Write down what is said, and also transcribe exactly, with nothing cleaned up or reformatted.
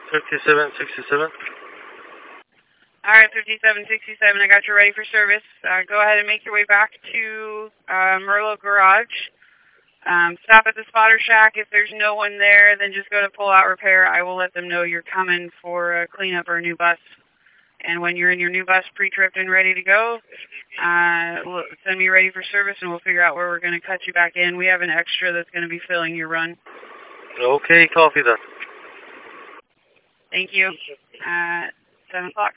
fifty-seven sixty-seven. All right, fifty-seven sixty-seven, I got you ready for service. Uh, go ahead and make your way back to uh, Merlot Garage. Um, stop at the spotter shack. If there's no one there, then just go to pull-out repair. I will let them know you're coming for a cleanup or a new bus. And when you're in your new bus pre-tripped and ready to go, uh, send me ready for service, and we'll figure out where we're going to cut you back in. We have an extra that's going to be filling your run. Okay, copy that. Thank you. Uh, seven o'clock.